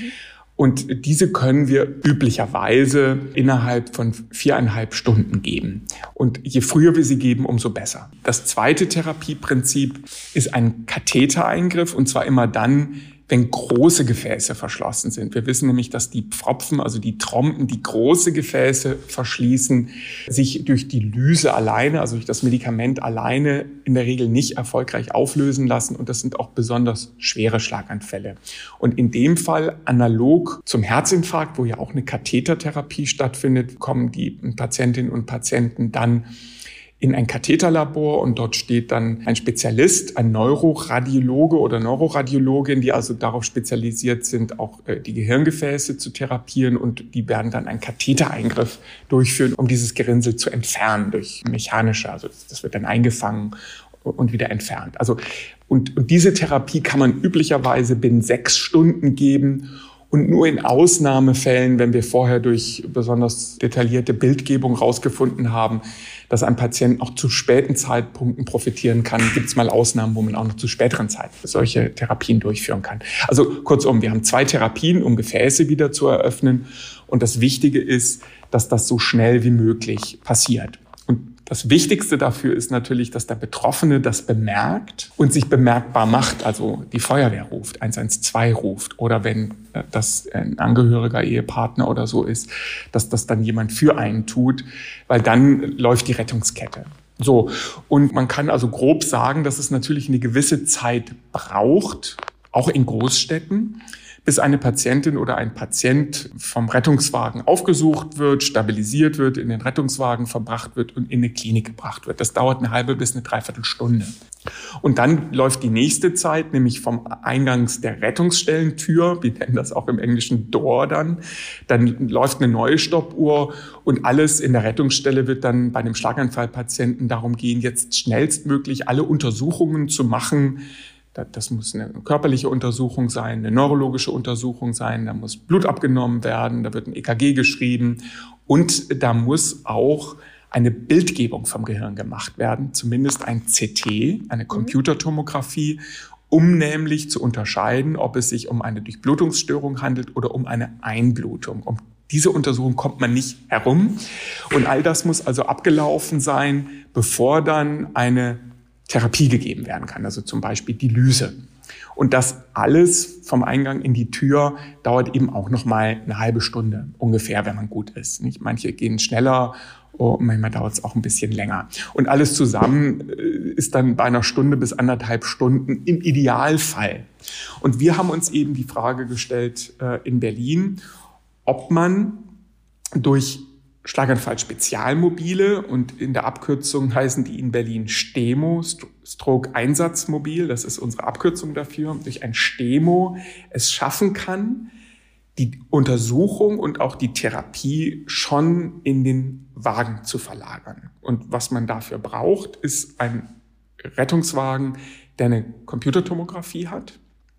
Und diese können wir üblicherweise innerhalb von viereinhalb Stunden geben. Und je früher wir sie geben, umso besser. Das zweite Therapieprinzip ist ein Kathetereingriff und zwar immer dann, wenn große Gefäße verschlossen sind. Wir wissen nämlich, dass die Pfropfen, also die Trompen, die große Gefäße verschließen, sich durch die Lyse alleine, also durch das Medikament alleine in der Regel nicht erfolgreich auflösen lassen. Und das sind auch besonders schwere Schlaganfälle. Und in dem Fall, analog zum Herzinfarkt, wo ja auch eine Kathetertherapie stattfindet, kommen die Patientinnen und Patienten dann in ein Katheterlabor und dort steht dann ein Spezialist, ein Neuroradiologe oder Neuroradiologin, die also darauf spezialisiert sind, auch die Gehirngefäße zu therapieren und die werden dann einen Kathetereingriff durchführen, um dieses Gerinnsel zu entfernen durch mechanische, also das wird dann eingefangen und wieder entfernt. Also und, und diese Therapie kann man üblicherweise binnen sechs Stunden geben. Und nur in Ausnahmefällen, wenn wir vorher durch besonders detaillierte Bildgebung herausgefunden haben, dass ein Patient auch zu späten Zeitpunkten profitieren kann, gibt es mal Ausnahmen, wo man auch noch zu späteren Zeiten solche Therapien durchführen kann. Also kurzum, wir haben zwei Therapien, um Gefäße wieder zu eröffnen. Und das Wichtige ist, dass das so schnell wie möglich passiert. Und das Wichtigste dafür ist natürlich, dass der Betroffene das bemerkt und sich bemerkbar macht, also die Feuerwehr ruft, eins eins zwei ruft oder wenn das ein Angehöriger, Ehepartner oder so ist, dass das dann jemand für einen tut, weil dann läuft die Rettungskette. So, und man kann also grob sagen, dass es natürlich eine gewisse Zeit braucht, auch in Großstädten, bis eine Patientin oder ein Patient vom Rettungswagen aufgesucht wird, stabilisiert wird, in den Rettungswagen verbracht wird und in eine Klinik gebracht wird. Das dauert eine halbe bis eine Dreiviertelstunde. Und dann läuft die nächste Zeit, nämlich vom Eingangs der Rettungsstellentür, wir nennen das auch im Englischen Door dann, dann läuft eine neue Stoppuhr und alles in der Rettungsstelle wird dann bei einem Schlaganfallpatienten darum gehen, jetzt schnellstmöglich alle Untersuchungen zu machen. Das muss eine körperliche Untersuchung sein, eine neurologische Untersuchung sein, da muss Blut abgenommen werden, da wird ein E K G geschrieben und da muss auch eine Bildgebung vom Gehirn gemacht werden, zumindest ein C T, eine Computertomographie, um nämlich zu unterscheiden, ob es sich um eine Durchblutungsstörung handelt oder um eine Einblutung. Um diese Untersuchung kommt man nicht herum und all das muss also abgelaufen sein, bevor dann eine Therapie gegeben werden kann, also zum Beispiel die Lyse. Und das alles vom Eingang in die Tür dauert eben auch noch mal eine halbe Stunde ungefähr, wenn man gut ist. Nicht? Manche gehen schneller, oh, manchmal dauert es auch ein bisschen länger. Und alles zusammen ist dann bei einer Stunde bis anderthalb Stunden im Idealfall. Und wir haben uns eben die Frage gestellt äh, in Berlin, ob man durch Schlaganfall-Spezialmobile und in der Abkürzung heißen die in Berlin STEMO, Stroke-Einsatzmobil. Das ist unsere Abkürzung dafür. Durch ein STEMO es schaffen kann, die Untersuchung und auch die Therapie schon in den Wagen zu verlagern. Und was man dafür braucht, ist ein Rettungswagen, der eine Computertomographie hat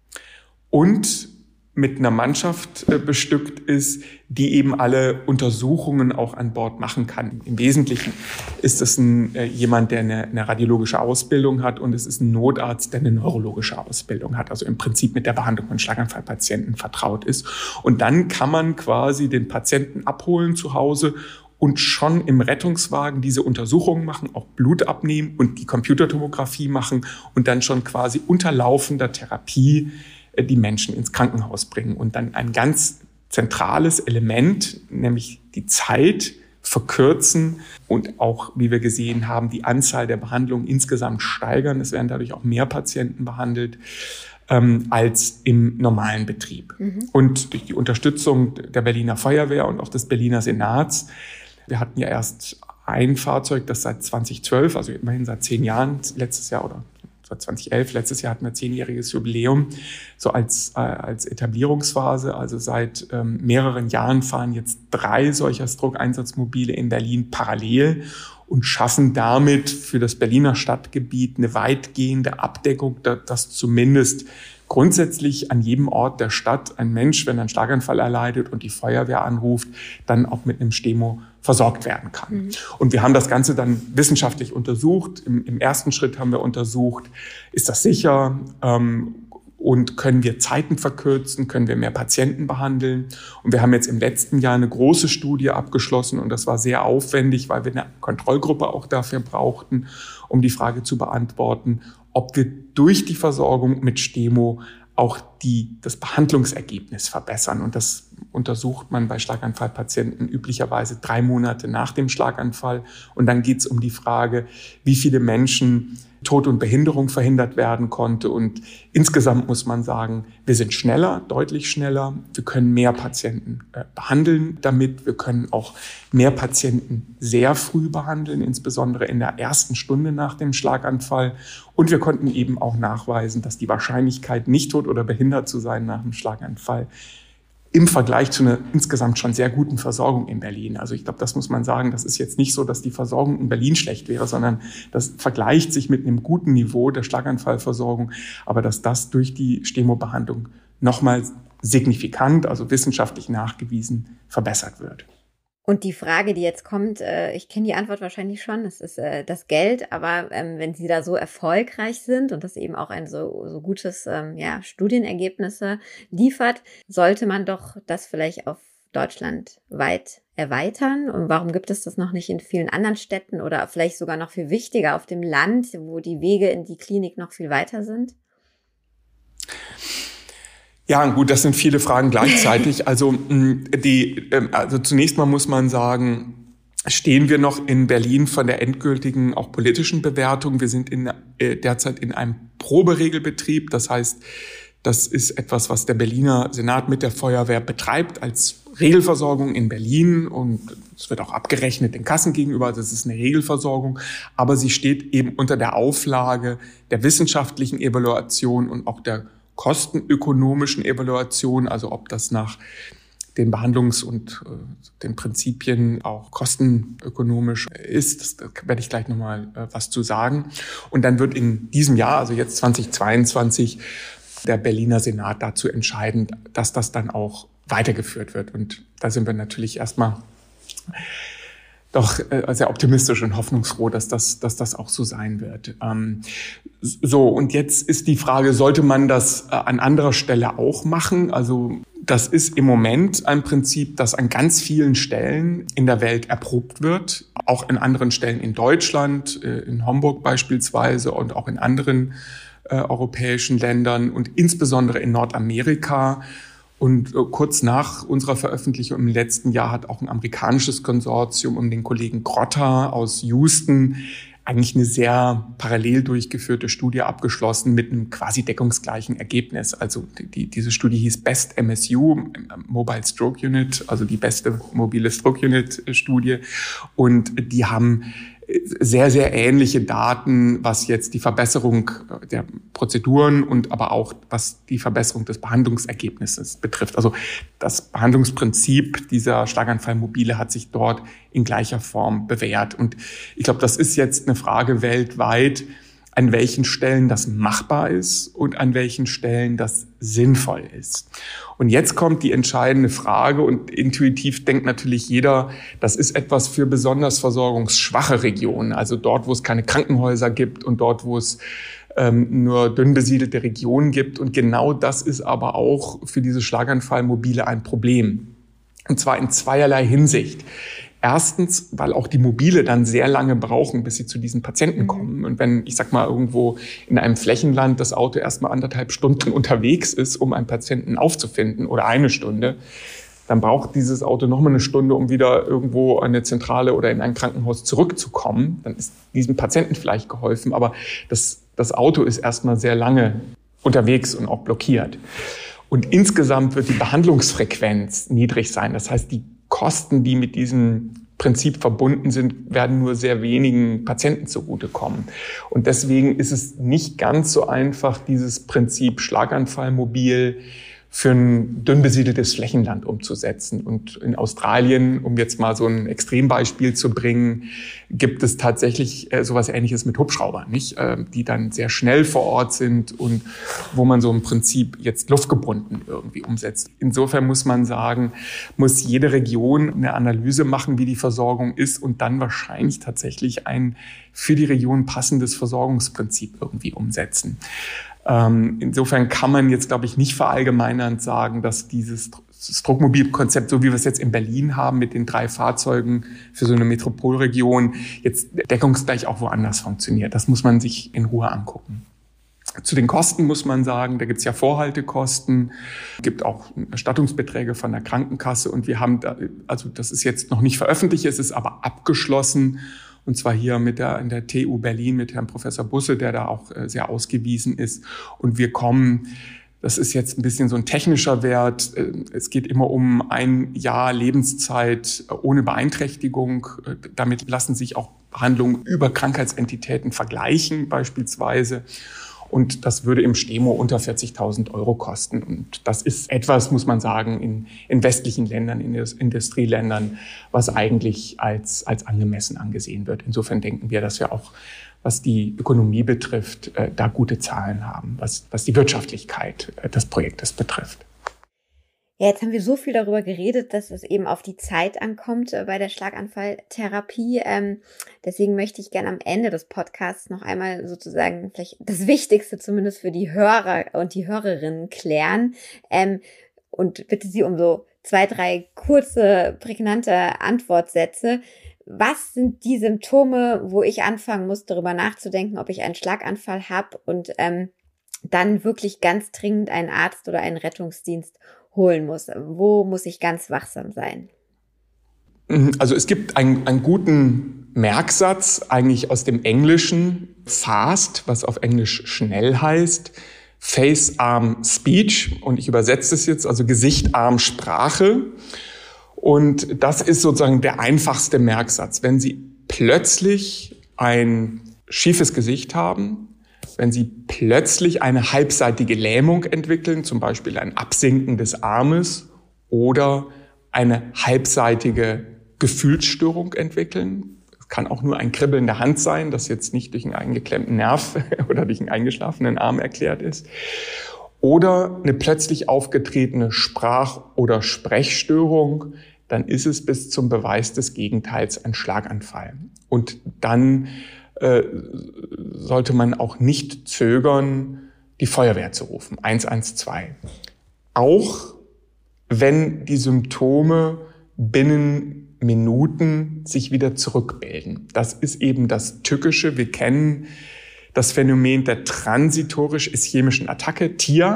und mit einer Mannschaft bestückt ist, die eben alle Untersuchungen auch an Bord machen kann. Im Wesentlichen ist es ein, äh, jemand, der eine, eine radiologische Ausbildung hat, und es ist ein Notarzt, der eine neurologische Ausbildung hat, also im Prinzip mit der Behandlung von Schlaganfallpatienten vertraut ist. Und dann kann man quasi den Patienten abholen zu Hause und schon im Rettungswagen diese Untersuchungen machen, auch Blut abnehmen und die Computertomographie machen und dann schon quasi unter laufender Therapie die Menschen ins Krankenhaus bringen und dann ein ganz zentrales Element, nämlich die Zeit verkürzen und auch, wie wir gesehen haben, die Anzahl der Behandlungen insgesamt steigern. Es werden dadurch auch mehr Patienten behandelt ähm, als im normalen Betrieb. Mhm. Und durch die Unterstützung der Berliner Feuerwehr und auch des Berliner Senats, wir hatten ja erst ein Fahrzeug, das seit zweitausendzwölf, also immerhin seit zehn Jahren, letztes Jahr oder zweitausendelf, letztes Jahr hatten wir zehnjähriges Jubiläum, so als, äh, als Etablierungsphase. Also seit ähm, mehreren Jahren fahren jetzt drei solcher Stroke-Einsatzmobile in Berlin parallel und schaffen damit für das Berliner Stadtgebiet eine weitgehende Abdeckung, dass zumindest grundsätzlich an jedem Ort der Stadt ein Mensch, wenn er einen Schlaganfall erleidet und die Feuerwehr anruft, dann auch mit einem STEMO versorgt werden kann. Mhm. Und wir haben das Ganze dann wissenschaftlich untersucht. Im, im ersten Schritt haben wir untersucht, ist das sicher ähm, und können wir Zeiten verkürzen, können wir mehr Patienten behandeln. Und wir haben jetzt im letzten Jahr eine große Studie abgeschlossen und das war sehr aufwendig, weil wir eine Kontrollgruppe auch dafür brauchten, um die Frage zu beantworten, ob wir durch die Versorgung mit STEMO auch die, das Behandlungsergebnis verbessern. Und das untersucht man bei Schlaganfallpatienten üblicherweise drei Monate nach dem Schlaganfall. Und dann geht es um die Frage, wie viele Menschen Tod und Behinderung verhindert werden konnte. Und insgesamt muss man sagen, wir sind schneller, deutlich schneller. Wir können mehr Patienten äh, behandeln damit. Wir können auch mehr Patienten sehr früh behandeln, insbesondere in der ersten Stunde nach dem Schlaganfall. Und wir konnten eben auch nachweisen, dass die Wahrscheinlichkeit, nicht tot oder behindert zu sein nach dem Schlaganfall, im Vergleich zu einer insgesamt schon sehr guten Versorgung in Berlin. Also ich glaube, das muss man sagen, das ist jetzt nicht so, dass die Versorgung in Berlin schlecht wäre, sondern das vergleicht sich mit einem guten Niveau der Schlaganfallversorgung, aber dass das durch die STEMO-Behandlung nochmal signifikant, also wissenschaftlich nachgewiesen, verbessert wird. Und die Frage, die jetzt kommt, äh, ich kenne die Antwort wahrscheinlich schon, das ist äh, das Geld, aber ähm, wenn Sie da so erfolgreich sind und das eben auch ein so, so gutes ähm, ja, Studienergebnisse liefert, sollte man doch das vielleicht auf Deutschland weit erweitern. Und warum gibt es das noch nicht in vielen anderen Städten oder vielleicht sogar noch viel wichtiger auf dem Land, wo die Wege in die Klinik noch viel weiter sind? Ja, gut, das sind viele Fragen gleichzeitig. Also, die, also zunächst mal muss man sagen, stehen wir noch in Berlin von der endgültigen, auch politischen Bewertung. Wir sind in, äh, derzeit in einem Proberegelbetrieb. Das heißt, das ist etwas, was der Berliner Senat mit der Feuerwehr betreibt als Regelversorgung in Berlin. Und es wird auch abgerechnet den Kassen gegenüber. Das ist eine Regelversorgung. Aber sie steht eben unter der Auflage der wissenschaftlichen Evaluation und auch der kostenökonomischen Evaluation, also ob das nach den Behandlungs- und äh, den Prinzipien auch kostenökonomisch ist. Das, da werde ich gleich nochmal äh, was zu sagen. Und dann wird in diesem Jahr, also jetzt zweitausendzweiundzwanzig, der Berliner Senat dazu entscheiden, dass das dann auch weitergeführt wird. Und da sind wir natürlich erstmal doch äh, sehr optimistisch und hoffnungsfroh, dass das, dass das auch so sein wird. Ähm, so, und jetzt ist die Frage, sollte man das äh, an anderer Stelle auch machen? Also das ist im Moment ein Prinzip, das an ganz vielen Stellen in der Welt erprobt wird, auch in anderen Stellen in Deutschland, äh, in Hamburg beispielsweise und auch in anderen äh, europäischen Ländern und insbesondere in Nordamerika. Und kurz nach unserer Veröffentlichung im letzten Jahr hat auch ein amerikanisches Konsortium um den Kollegen Grotter aus Houston eigentlich eine sehr parallel durchgeführte Studie abgeschlossen mit einem quasi deckungsgleichen Ergebnis. Also die, diese Studie hieß Best M S U, Mobile Stroke Unit, also die beste mobile Stroke Unit Studie. Und die haben sehr, sehr ähnliche Daten, was jetzt die Verbesserung der Prozeduren und aber auch was die Verbesserung des Behandlungsergebnisses betrifft. Also das Behandlungsprinzip dieser Schlaganfallmobile hat sich dort in gleicher Form bewährt. Und ich glaube, das ist jetzt eine Frage weltweit, an welchen Stellen das machbar ist und an welchen Stellen das sinnvoll ist. Und jetzt kommt die entscheidende Frage, und intuitiv denkt natürlich jeder, das ist etwas für besonders versorgungsschwache Regionen, also dort, wo es keine Krankenhäuser gibt und dort, wo es ähm, nur dünn besiedelte Regionen gibt. Und genau das ist aber auch für diese Schlaganfallmobile ein Problem. Und zwar in zweierlei Hinsicht. Erstens, weil auch die Mobile dann sehr lange brauchen, bis sie zu diesen Patienten kommen. Und wenn, ich sag mal, irgendwo in einem Flächenland das Auto erst mal anderthalb Stunden unterwegs ist, um einen Patienten aufzufinden, oder eine Stunde, dann braucht dieses Auto noch mal eine Stunde, um wieder irgendwo an eine Zentrale oder in ein Krankenhaus zurückzukommen. Dann ist diesem Patienten vielleicht geholfen, aber das, das Auto ist erst mal sehr lange unterwegs und auch blockiert. Und insgesamt wird die Behandlungsfrequenz niedrig sein. Das heißt, die Kosten, die mit diesem Prinzip verbunden sind, werden nur sehr wenigen Patienten zugutekommen. Und deswegen ist es nicht ganz so einfach, dieses Prinzip Schlaganfallmobil für ein dünn besiedeltes Flächenland umzusetzen. Und in Australien, um jetzt mal so ein Extrembeispiel zu bringen, gibt es tatsächlich äh, sowas Ähnliches mit Hubschraubern, nicht? Äh, die dann sehr schnell vor Ort sind und wo man so im Prinzip jetzt luftgebunden irgendwie umsetzt. Insofern muss man sagen, muss jede Region eine Analyse machen, wie die Versorgung ist, und dann wahrscheinlich tatsächlich ein für die Region passendes Versorgungsprinzip irgendwie umsetzen. Insofern kann man jetzt, glaube ich, nicht verallgemeinernd sagen, dass dieses Strokemobil-Konzept, so wie wir es jetzt in Berlin haben, mit den drei Fahrzeugen für so eine Metropolregion, jetzt deckungsgleich auch woanders funktioniert. Das muss man sich in Ruhe angucken. Zu den Kosten muss man sagen, da gibt es ja Vorhaltekosten, gibt auch Erstattungsbeträge von der Krankenkasse, und wir haben da, also das ist jetzt noch nicht veröffentlicht, es ist aber abgeschlossen. Und zwar hier mit der, in der T U Berlin mit Herrn Professor Busse, der da auch äh, sehr ausgewiesen ist. Und wir kommen, das ist jetzt ein bisschen so ein technischer Wert, äh, es geht immer um ein Jahr Lebenszeit ohne Beeinträchtigung. Äh, damit lassen sich auch Behandlungen über Krankheitsentitäten vergleichen beispielsweise. Und das würde im STEMO unter vierzigtausend Euro kosten. Und das ist etwas, muss man sagen, in, in westlichen Ländern, in Industrieländern, was eigentlich als, als angemessen angesehen wird. Insofern denken wir, dass wir auch, was die Ökonomie betrifft, äh, da gute Zahlen haben, was, was die Wirtschaftlichkeit äh, des Projektes betrifft. Ja, jetzt haben wir so viel darüber geredet, dass es eben auf die Zeit ankommt äh, bei der Schlaganfalltherapie. Ähm, deswegen möchte ich gerne am Ende des Podcasts noch einmal sozusagen vielleicht das Wichtigste zumindest für die Hörer und die Hörerinnen klären. Ähm, und bitte Sie um so zwei, drei kurze, prägnante Antwortsätze. Was sind die Symptome, wo ich anfangen muss, darüber nachzudenken, ob ich einen Schlaganfall habe, und ähm, dann wirklich ganz dringend einen Arzt oder einen Rettungsdienst holen muss? Wo muss ich ganz wachsam sein? Also es gibt einen, einen guten Merksatz eigentlich aus dem Englischen, FAST, was auf Englisch schnell heißt, Face, Arm, Speech. Und ich übersetze es jetzt, also Gesicht, Arm, Sprache. Und das ist sozusagen der einfachste Merksatz. Wenn Sie plötzlich ein schiefes Gesicht haben, wenn Sie plötzlich eine halbseitige Lähmung entwickeln, zum Beispiel ein Absinken des Armes, oder eine halbseitige Gefühlsstörung entwickeln. Es kann auch nur ein Kribbeln der Hand sein, das jetzt nicht durch einen eingeklemmten Nerv oder durch einen eingeschlafenen Arm erklärt ist. Oder eine plötzlich aufgetretene Sprach- oder Sprechstörung, dann ist es bis zum Beweis des Gegenteils ein Schlaganfall. Und dann äh, sollte man auch nicht zögern, die Feuerwehr zu rufen, eins eins zwei. Auch wenn die Symptome binnen Minuten sich wieder zurückbilden. Das ist eben das Tückische. Wir kennen das Phänomen der transitorisch-ischämischen Attacke, T I A.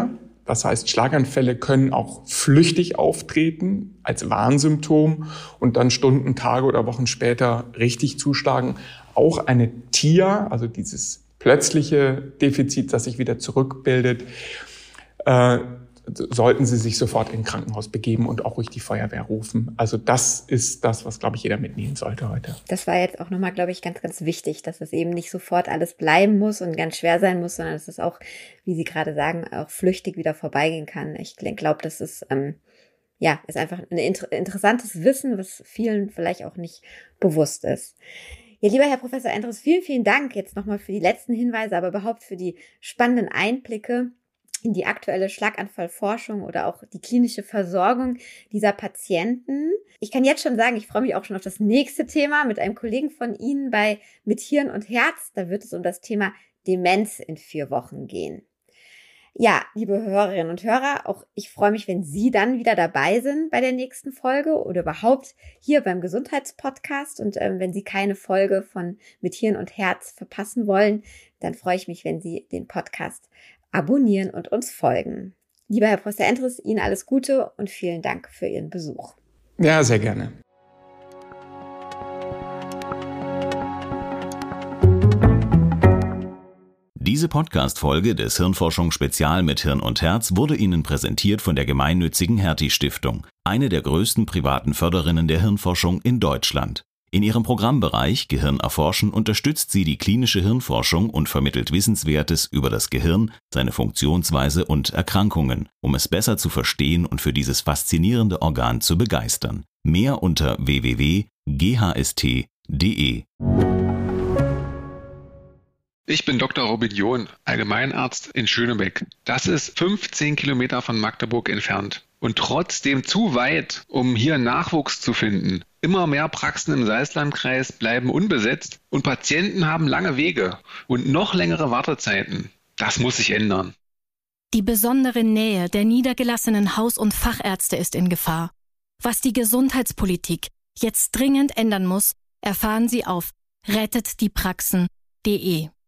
Das heißt, Schlaganfälle können auch flüchtig auftreten als Warnsymptom und dann Stunden, Tage oder Wochen später richtig zuschlagen. Auch eine T I A, also dieses plötzliche Defizit, das sich wieder zurückbildet, äh, sollten Sie sich sofort in ein Krankenhaus begeben und auch ruhig die Feuerwehr rufen. Also das ist das, was, glaube ich, jeder mitnehmen sollte heute. Das war jetzt auch nochmal, glaube ich, ganz, ganz wichtig, dass es eben nicht sofort alles bleiben muss und ganz schwer sein muss, sondern dass es auch, wie Sie gerade sagen, auch flüchtig wieder vorbeigehen kann. Ich glaube, das ist, ähm, ja, ist einfach ein inter- interessantes Wissen, was vielen vielleicht auch nicht bewusst ist. Ja, lieber Herr Professor Endres, vielen, vielen Dank jetzt nochmal für die letzten Hinweise, aber überhaupt für die spannenden Einblicke in die aktuelle Schlaganfallforschung oder auch die klinische Versorgung dieser Patienten. Ich kann jetzt schon sagen, ich freue mich auch schon auf das nächste Thema mit einem Kollegen von Ihnen bei Mit Hirn und Herz. Da wird es um das Thema Demenz in vier Wochen gehen. Ja, liebe Hörerinnen und Hörer, auch ich freue mich, wenn Sie dann wieder dabei sind bei der nächsten Folge oder überhaupt hier beim Gesundheitspodcast. Und ähm, wenn Sie keine Folge von Mit Hirn und Herz verpassen wollen, dann freue ich mich, wenn Sie den Podcast abonnieren und uns folgen. Lieber Herr Professor Endres, Ihnen alles Gute und vielen Dank für Ihren Besuch. Ja, sehr gerne. Diese Podcast-Folge des Hirnforschung-Spezial mit Hirn und Herz wurde Ihnen präsentiert von der gemeinnützigen Hertie-Stiftung, eine der größten privaten Förderinnen der Hirnforschung in Deutschland. In ihrem Programmbereich Gehirn erforschen unterstützt sie die klinische Hirnforschung und vermittelt Wissenswertes über das Gehirn, seine Funktionsweise und Erkrankungen, um es besser zu verstehen und für dieses faszinierende Organ zu begeistern. Mehr unter w w w punkt g h s t punkt d e. Ich bin Doktor Robin John, Allgemeinarzt in Schönebeck. Das ist fünfzehn Kilometer von Magdeburg entfernt und trotzdem zu weit, um hier Nachwuchs zu finden. Immer mehr Praxen im Salzlandkreis bleiben unbesetzt und Patienten haben lange Wege und noch längere Wartezeiten. Das muss sich ändern. Die besondere Nähe der niedergelassenen Haus- und Fachärzte ist in Gefahr. Was die Gesundheitspolitik jetzt dringend ändern muss, erfahren Sie auf rettet die praxen punkt d e.